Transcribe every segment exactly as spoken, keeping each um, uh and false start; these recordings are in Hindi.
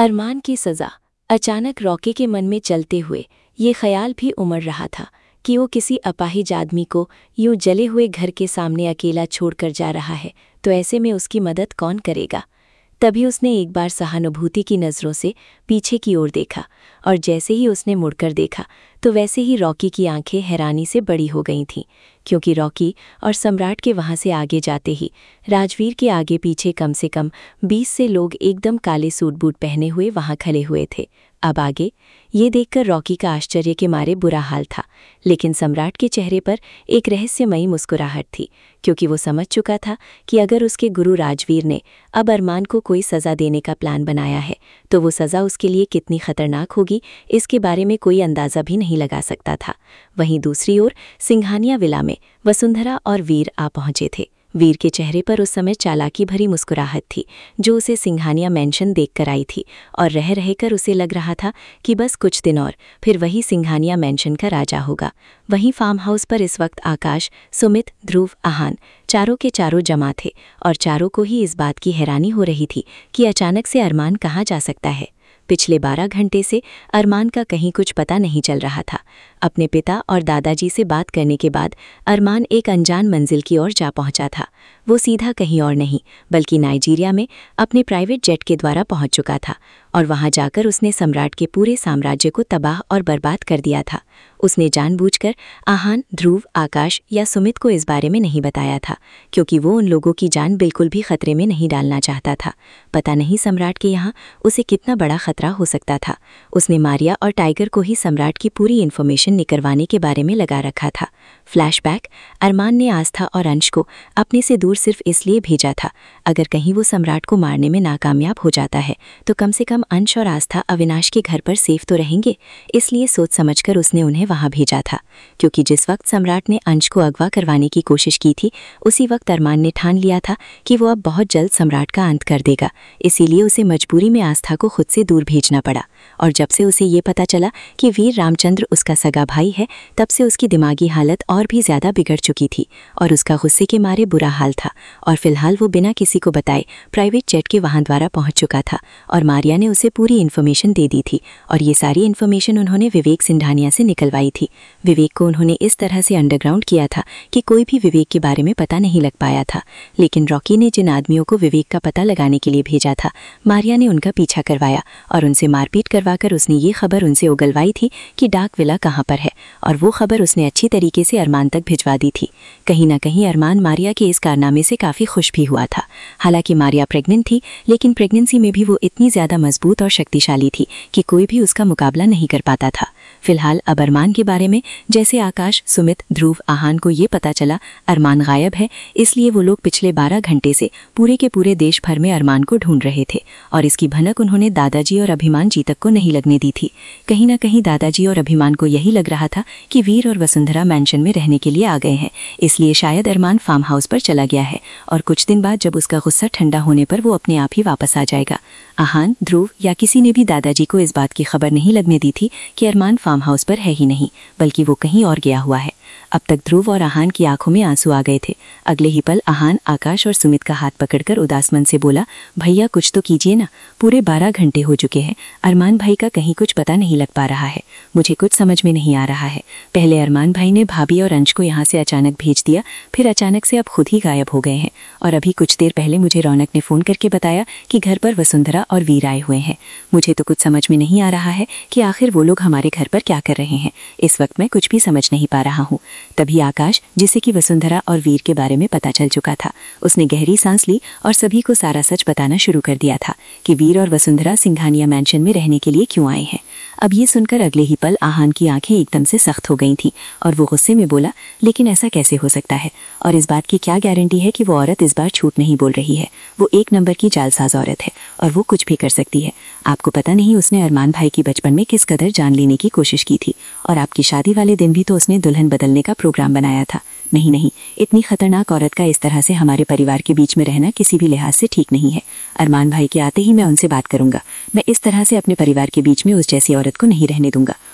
अरमान की सज़ा। अचानक रॉकी के मन में चलते हुए ये ख्याल भी उमड़ रहा था कि वो किसी अपाहिज आदमी को यूं जले हुए घर के सामने अकेला छोड़कर जा रहा है, तो ऐसे में उसकी मदद कौन करेगा। तभी उसने एक बार सहानुभूति की नज़रों से पीछे की ओर देखा, और जैसे ही उसने मुड़कर देखा तो वैसे ही रॉकी की आंखें हैरानी से बड़ी हो गई थीं, क्योंकि रॉकी और सम्राट के वहां से आगे जाते ही राजवीर के आगे पीछे कम से कम बीस से लोग एकदम काले सूट बूट पहने हुए वहां खड़े हुए थे। अब आगे ये देखकर रॉकी का आश्चर्य के मारे बुरा हाल था, लेकिन सम्राट के चेहरे पर एक रहस्यमयी मुस्कुराहट थी, क्योंकि वो समझ चुका था कि अगर उसके गुरु राजवीर ने अब अरमान को कोई सज़ा देने का प्लान बनाया है तो वो सज़ा उसके लिए कितनी खतरनाक होगी, इसके बारे में कोई अंदाज़ा भी नहीं लगा सकता था। वहीं दूसरी ओर सिंघानिया विला में वसुंधरा और वीर आ पहुंचे थे। वीर के चेहरे पर उस समय चालाकी भरी मुस्कुराहट थी, जो उसे सिंघानिया मेंशन देखकर आई थी, और रह रहकर उसे लग रहा था कि बस कुछ दिन और फिर वही सिंघानिया मेंशन का राजा होगा। वहीं फार्म हाउस पर इस वक्त आकाश, सुमित, ध्रुव, आहान चारों के चारों जमा थे, और चारों को ही इस बात की हैरानी हो रही थी कि अचानक से अरमान कहाँ जा सकता है। पिछले बारह घंटे से अरमान का कहीं कुछ पता नहीं चल रहा था। अपने पिता और दादाजी से बात करने के बाद अरमान एक अनजान मंजिल की ओर जा पहुंचा था। वो सीधा कहीं और नहीं बल्कि नाइजीरिया में अपने प्राइवेट जेट के द्वारा पहुंच चुका था, और वहां जाकर उसने सम्राट के पूरे साम्राज्य को तबाह और बर्बाद कर दिया था। उसने जानबूझकर आहान, ध्रुव, आकाश या सुमित को इस बारे में नहीं बताया था, क्योंकि वो उन लोगों की जान बिल्कुल भी खतरे में नहीं डालना चाहता था। पता नहीं सम्राट के यहाँ उसे कितना बड़ा खतरा हो सकता था। उसने मारिया और टाइगर को ही सम्राट की पूरी इन्फॉर्मेशन निकलवाने के बारे में लगा रखा था। फ्लैशबैक। अरमान ने आस्था और अंश को अपने से दूर सिर्फ इसलिए भेजा था, अगर कहीं वो सम्राट को मारने में नाकामयाब हो जाता है तो कम से कम अंश और आस्था अविनाश के घर पर सेफ तो रहेंगे। इसलिए सोच समझकर उसने उन्हें वहां भेजा था, क्योंकि जिस वक्त सम्राट ने अंश को अगवा करवाने की कोशिश की थी उसी वक्त अरमान ने ठान लिया था कि वो अब बहुत जल्द सम्राट का अंत कर देगा। इसीलिए उसे मजबूरी में आस्था को खुद से दूर भेजना पड़ा। और जब से उसे ये पता चला कि वीर रामचंद्र उसका सगा भाई है, तब से उसकी दिमागी हालत और भी ज्यादा बिगड़ चुकी थी, और उसका गुस्से के मारे बुरा हाल था। और फिलहाल वो बिना किसी को बताए प्राइवेट जेट के वाहन द्वारा पहुंच चुका था, और मारिया ने उसे पूरी इन्फॉर्मेशन दे दी थी, और ये सारी इन्फॉर्मेशन उन्होंने विवेक सिंघानिया से निकलवाई थी। विवेक को उन्होंने इस तरह से अंडरग्राउंड किया था कि कोई भी विवेक के बारे में पता नहीं लग पाया था। लेकिन रॉकी ने जिन आदमियों को विवेक का पता लगाने के लिए भेजा था, मारिया ने उनका पीछा करवाया और उनसे मारपीट करवाकर उसने ये खबर उनसे उगलवाई थी कि डाक विला कहाँ पर है, और वो खबर उसने अच्छी तरीके से अरमान तक भिजवा दी थी। कहीं ना कहीं अरमान मारिया के इस कारनामे से काफ़ी खुश भी हुआ था। हालांकि मारिया प्रेग्नेंट थी, लेकिन प्रेगनेंसी में भी वो इतनी ज़्यादा मजबूत और शक्तिशाली थी कि कोई भी उसका मुकाबला नहीं कर पाता था। फिलहाल अब अरमान के बारे में जैसे आकाश, सुमित, ध्रुव, आहान को ये पता चला अरमान गायब है, इसलिए वो लोग पिछले बारह घंटे से पूरे के पूरे देश भर में अरमान को ढूंढ रहे थे, और इसकी भनक उन्होंने दादाजी और अभिमान जी तक को नहीं लगने दी थी। कहीं ना कहीं दादाजी और अभिमान को यही लग रहा था कि वीर और वसुंधरा मैंशन में रहने के लिए आ गए हैं, इसलिए शायद अरमान फार्म हाउस पर चला गया है, और कुछ दिन बाद जब उसका गुस्सा ठंडा होने पर वो अपने आप ही वापस आ जाएगा। आहान, ध्रुव या किसी ने भी दादाजी को इस बात की खबर नहीं लगने दी थी कि अरमान फार्म हाउस पर है ही नहीं, बल्कि वो कहीं और गया हुआ है। अब तक ध्रुव और आहान की आंखों में आंसू आ गए थे। अगले ही पल आहान आकाश और सुमित का हाथ पकड़कर उदास मन से बोला, भैया कुछ तो कीजिए ना, पूरे बारह घंटे हो चुके हैं, अरमान भाई का कहीं कुछ पता नहीं लग पा रहा है, मुझे कुछ समझ में नहीं आ रहा है। पहले अरमान भाई ने भाभी और अंश को यहाँ से अचानक भेज दिया, फिर अचानक से अब खुद ही गायब हो गए हैं, और अभी कुछ देर पहले मुझे रौनक ने फ़ोन करके बताया कि घर पर वसुंधरा और वीर आए हुए हैं। मुझे तो कुछ समझ में नहीं आ रहा है कि आखिर वो लोग हमारे घर पर क्या कर रहे हैं। इस वक्त मैं कुछ भी समझ नहीं पा रहा हूँ। तभी आकाश, जिसे कि वसुंधरा और वीर के बारे में पता चल चुका था, उसने गहरी सांस ली और सभी को सारा सच बताना शुरू कर दिया था कि वीर और वसुंधरा सिंघानिया मैंशन में रहने के लिए क्यों आए हैं। अब ये सुनकर अगले ही पल आहान की आंखें एकदम से सख्त हो गई थीं, और वो गुस्से में बोला, लेकिन ऐसा कैसे हो सकता है, और इस बात की क्या गारंटी है कि वो औरत इस बार झूठ नहीं बोल रही है। वो एक नंबर की जालसाज औरत है, और वो कुछ भी कर सकती है। आपको पता नहीं उसने अरमान भाई की बचपन में किस कदर जान लेने की कोशिश की थी, और आपकी शादी वाले दिन भी तो उसने दुल्हन बदलने का प्रोग्राम बनाया था। नहीं नहीं, इतनी खतरनाक औरत का इस तरह से हमारे परिवार के बीच में रहना किसी भी लिहाज से ठीक नहीं है। अरमान भाई के आते ही मैं उनसे बात करूंगा। मैं इस तरह से अपने परिवार के बीच में उस जैसी औरत को नहीं रहने दूंगा,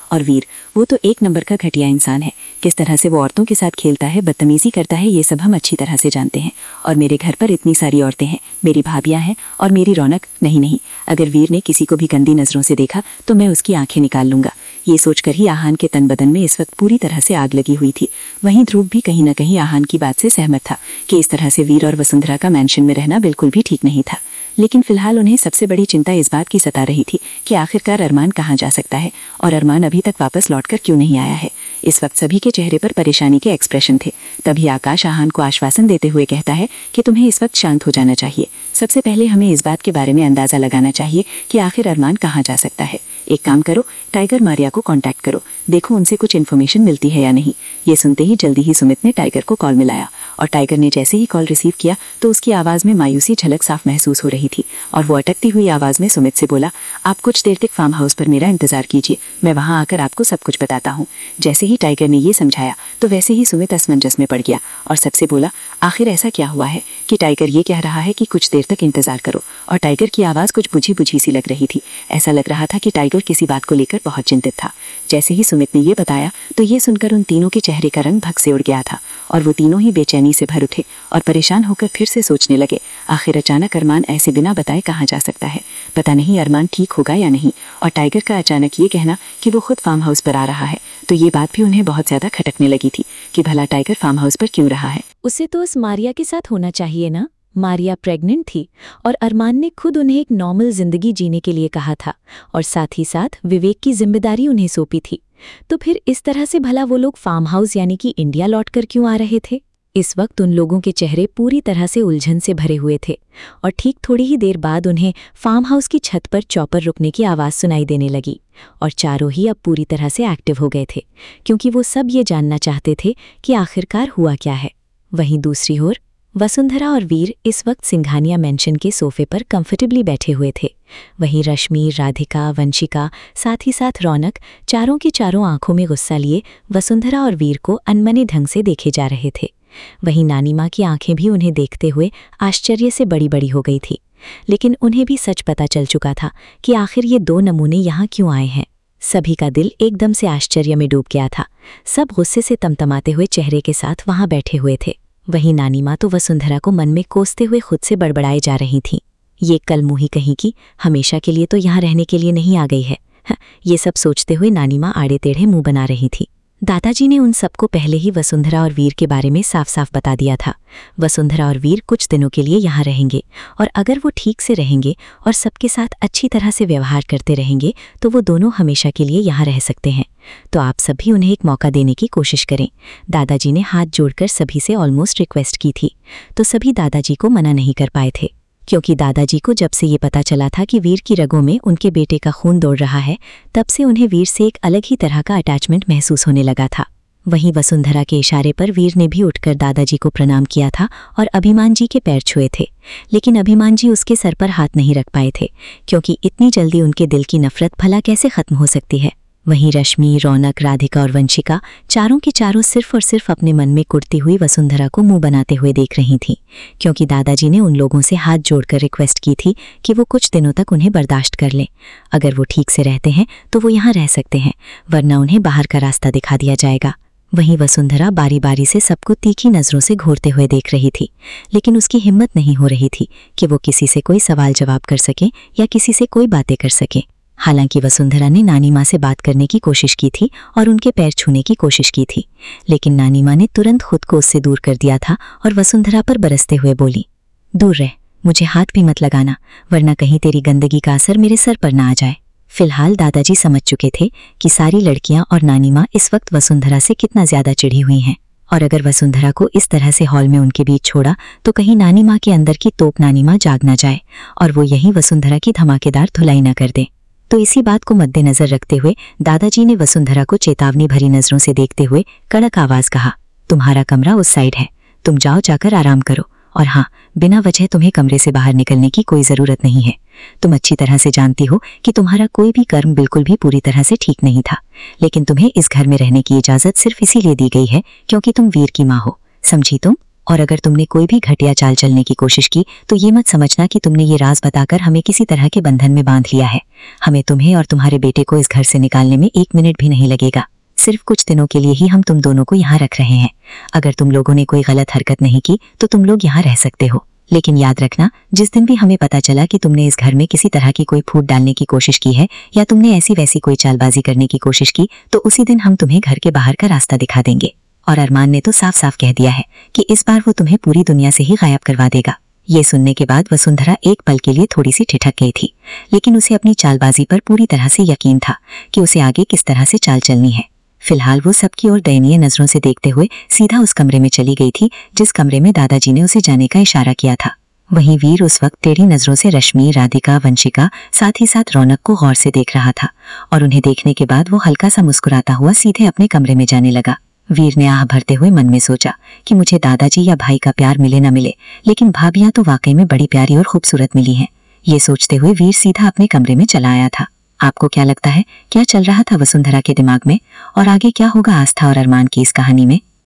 और वीर, वो तो एक नंबर का घटिया इंसान है। किस तरह से वो औरतों के साथ खेलता है, बदतमीजी करता है, ये सब हम अच्छी तरह से जानते हैं। और मेरे घर पर इतनी सारी औरतें हैं, मेरी भाभियां हैं और मेरी रौनक। नहीं नहीं, अगर वीर ने किसी को भी गंदी नजरों से देखा तो मैं उसकी आंखें निकाल लूंगा। ये सोचकर ही आहान के तन बदन में इस वक्त पूरी तरह से आग लगी हुई थी। वहीं ध्रुव भी कहीं न कहीं आहान की बात से सहमत था कि इस तरह से वीर और वसुंधरा का मैंशन में रहना बिल्कुल भी ठीक नहीं था। लेकिन फिलहाल उन्हें सबसे बड़ी चिंता इस बात की सता रही थी कि आखिरकार अरमान कहाँ जा सकता है और अरमान अभी तक वापस लौटकर क्यों नहीं आया है। इस वक्त सभी के चेहरे पर परेशानी के एक्सप्रेशन थे। तभी आकाश आहान को आश्वासन देते हुए कहता है कि तुम्हें इस वक्त शांत हो जाना चाहिए। सबसे पहले हमें इस बात के बारे में अंदाजा लगाना चाहिए कि आखिर अरमान कहाँ जा सकता है। एक काम करो, टाइगर मारिया को कांटेक्ट करो, देखो उनसे कुछ इन्फॉर्मेशन मिलती है या नहीं। ये सुनते ही जल्दी ही सुमित ने टाइगर को कॉल मिलाया और टाइगर ने जैसे ही कॉल रिसीव किया तो उसकी आवाज़ में मायूसी झलक साफ महसूस हो रही थी और वो अटकती हुई आवाज़ में सुमित से बोला, आप कुछ देर तक फार्म हाउस पर मेरा इंतजार कीजिए, मैं वहां आकर आपको सब कुछ बताता हूँ। जैसे ही टाइगर ने ये समझाया तो वैसे ही सुमित असमंजस में पड़ गया और सबसे बोला, आखिर ऐसा क्या हुआ है कि टाइगर ये कह रहा है कि कुछ देर तक इंतजार करो। और टाइगर की आवाज़ कुछ बुझी बुझी सी लग रही थी। ऐसा लग रहा था कि टाइगर किसी बात को लेकर बहुत चिंतित था। जैसे ही सुमित ने ये बताया तो ये सुनकर उन तीनों के चेहरे का रंग भग से उड़ गया था और वो तीनों ही बेचैनी से भर उठे और परेशान होकर फिर से सोचने लगे, आखिर अचानक अरमान ऐसे बिना बताए कहाँ जा सकता है। पता नहीं अरमान ठीक होगा या नहीं। और टाइगर का अचानक ये कहना कि वो खुद फार्म हाउस पर आ रहा है, तो ये बात भी उन्हें बहुत ज्यादा खटकने लगी थी कि भला टाइगर फार्म हाउस पर क्यों रहा है। उसे तो उस मारिया के साथ होना चाहिए ना। मारिया प्रेग्नेंट थी और अरमान ने खुद उन्हें एक नॉर्मल जिंदगी जीने के लिए कहा था और साथ ही साथ विवेक की जिम्मेदारी उन्हें सौंपी थी। तो फिर इस तरह से भला वो लोग फार्म हाउस यानी कि इंडिया लौटकर क्यों आ रहे थे। इस वक्त उन लोगों के चेहरे पूरी तरह से उलझन से भरे हुए थे और ठीक थोड़ी ही देर बाद उन्हें फार्म हाउस की छत पर चॉपर रुकने की आवाज़ सुनाई देने लगी और चारों ही अब पूरी तरह से एक्टिव हो गए थे क्योंकि वो सब ये जानना चाहते थे कि आखिरकार हुआ क्या है। वहीं दूसरी ओर वसुंधरा और वीर इस वक्त सिंघानिया मेंशन के सोफे पर कंफर्टेबली बैठे हुए थे। वहीं रश्मि, राधिका, वंशिका, साथ ही साथ रौनक चारों की चारों आंखों में गुस्सा लिए वसुंधरा और वीर को अनमने ढंग से देखे जा रहे थे। वहीं नानी माँ की आंखें भी उन्हें देखते हुए आश्चर्य से बड़ी बड़ी हो गई थी। लेकिन उन्हें भी सच पता चल चुका था कि आखिर ये दो नमूने यहाँ क्यों आए हैं। सभी का दिल एकदम से आश्चर्य में डूब गया था। सब गुस्से से तमतमाते हुए चेहरे के साथ वहां बैठे हुए थे। वहीं नानी माँ तो वसुंधरा को मन में कोसते हुए खुद से बड़बड़ाए जा रही थीं। ये कल मुही कहीं की हमेशा के लिए तो यहाँ रहने के लिए नहीं आ गई है। ये सब सोचते हुए नानी माँ आड़े टेढ़े मुंह बना रही थी। दादाजी ने उन सबको पहले ही वसुंधरा और वीर के बारे में साफ साफ बता दिया था। वसुंधरा और वीर कुछ दिनों के लिए यहाँ रहेंगे और अगर वो ठीक से रहेंगे और सबके साथ अच्छी तरह से व्यवहार करते रहेंगे तो वो दोनों हमेशा के लिए यहाँ रह सकते हैं। तो आप सभी उन्हें एक मौका देने की कोशिश करें। दादाजी ने हाथ जोड़कर सभी से ऑलमोस्ट रिक्वेस्ट की थी, तो सभी दादाजी को मना नहीं कर पाए थे क्योंकि दादाजी को जब से ये पता चला था कि वीर की रगों में उनके बेटे का खून दौड़ रहा है, तब से उन्हें वीर से एक अलग ही तरह का अटैचमेंट महसूस होने लगा था। वहीं वसुंधरा के इशारे पर वीर ने भी उठकर दादाजी को प्रणाम किया था और अभिमान जी के पैर छुए थे। लेकिन अभिमान जी उसके सर पर हाथ नहीं रख पाए थे क्योंकि इतनी जल्दी उनके दिल की नफरत भला कैसे खत्म हो सकती है। वहीं रश्मि, रौनक, राधिका और वंशिका चारों की चारों सिर्फ और सिर्फ अपने मन में कुटती हुई वसुंधरा को मुंह बनाते हुए देख रही थीं क्योंकि दादाजी ने उन लोगों से हाथ जोड़कर रिक्वेस्ट की थी कि वो कुछ दिनों तक उन्हें बर्दाश्त कर लें। अगर वो ठीक से रहते हैं तो वो यहाँ रह सकते हैं, वरना उन्हें बाहर का रास्ता दिखा दिया जाएगा। वहीं वसुंधरा बारी बारी से सबको तीखी नज़रों से घूरते हुए देख रही थी, लेकिन उसकी हिम्मत नहीं हो रही थी कि वो किसी से कोई सवाल जवाब कर सके या किसी से कोई बातें कर सके। हालांकि वसुंधरा ने नानी माँ से बात करने की कोशिश की थी और उनके पैर छूने की कोशिश की थी, लेकिन नानी माँ ने तुरंत खुद को उससे दूर कर दिया था और वसुंधरा पर बरसते हुए बोली, दूर रह, मुझे हाथ भी मत लगाना, वरना कहीं तेरी गंदगी का असर मेरे सर पर ना आ जाए। फिलहाल दादाजी समझ चुके थे कि सारी लड़कियां और नानी माँ इस वक्त वसुंधरा से कितना ज्यादा चिढ़ी हुई हैं और अगर वसुंधरा को इस तरह से हॉल में उनके बीच छोड़ा तो कहीं नानी माँ के अंदर की तोप नानी माँ जाग ना जाए और वो यहीं वसुंधरा की धमाकेदार धुलाई न कर दे। तो इसी बात को मद्देनजर रखते हुए दादाजी ने वसुंधरा को चेतावनी भरी नजरों से देखते हुए कड़क आवाज कहा, तुम्हारा कमरा उस साइड है, तुम जाओ जाकर आराम करो और हाँ, बिना वजह तुम्हें कमरे से बाहर निकलने की कोई जरूरत नहीं है। तुम अच्छी तरह से जानती हो कि तुम्हारा कोई भी कर्म बिल्कुल भी पूरी तरह से ठीक नहीं था, लेकिन तुम्हें इस घर में रहने की इजाजत सिर्फ इसीलिए दी गई है क्योंकि तुम वीर की माँ हो, समझी तुम? और अगर तुमने कोई भी घटिया चाल चलने की कोशिश की तो ये मत समझना कि तुमने ये राज बताकर हमें किसी तरह के बंधन में बांध लिया है। हमें तुम्हें और तुम्हारे बेटे को इस घर से निकालने में एक मिनट भी नहीं लगेगा। सिर्फ कुछ दिनों के लिए ही हम तुम दोनों को यहाँ रख रहे हैं। अगर तुम लोगों ने कोई गलत हरकत नहीं की तो तुम लोग यहाँ रह सकते हो, लेकिन याद रखना, जिस दिन भी हमें पता चला कि तुमने इस घर में किसी तरह की कोई फूट डालने की कोशिश की है या तुमने ऐसी वैसी कोई चालबाजी करने की कोशिश की तो उसी दिन हम तुम्हें घर के बाहर का रास्ता दिखा देंगे। और अरमान ने तो साफ साफ कह दिया है कि इस बार वो तुम्हें पूरी दुनिया से ही गायब करवा देगा। ये सुनने के बाद वसुंधरा एक पल के लिए थोड़ी सी ठिठक गई थी, लेकिन उसे अपनी चालबाजी पर पूरी तरह से यकीन था कि उसे आगे किस तरह से चाल चलनी है। फिलहाल वो सबकी ओर दयनीय नजरों से देखते हुए सीधा उस कमरे में चली गई थी जिस कमरे में दादाजी ने उसे जाने का इशारा किया था। वहीं वीर उस वक्त टेढ़ी नजरों से रश्मि, राधिका, वंशिका, साथ ही साथ रौनक को गौर से देख रहा था और उन्हें देखने के बाद वो हल्का सा मुस्कुराता हुआ सीधे अपने कमरे में जाने लगा। वीर ने आह भरते हुए मन में सोचा कि मुझे दादाजी या भाई का प्यार मिले न मिले, लेकिन भाभियां तो वाकई में बड़ी प्यारी और खूबसूरत मिली हैं। ये सोचते हुए वीर सीधा अपने कमरे में चला आया था। आपको क्या लगता है क्या चल रहा था वसुंधरा के दिमाग में और आगे क्या होगा आस्था और अरमान की इस कहानी में?